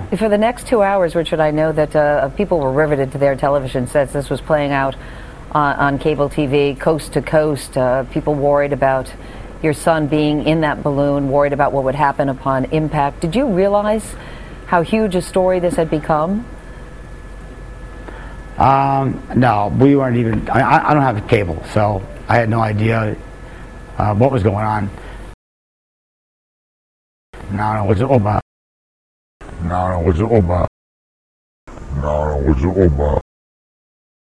For the next 2 hours, Richard, I know that people were riveted to their television sets. This was playing out on cable TV, coast to coast. People worried about your son being in that balloon, worried about what would happen upon impact. Did you realize how huge a story this had become? No, we weren't even. I don't have cable, so I had no idea what was going on. No, was it over? No, was it over? No, was it over?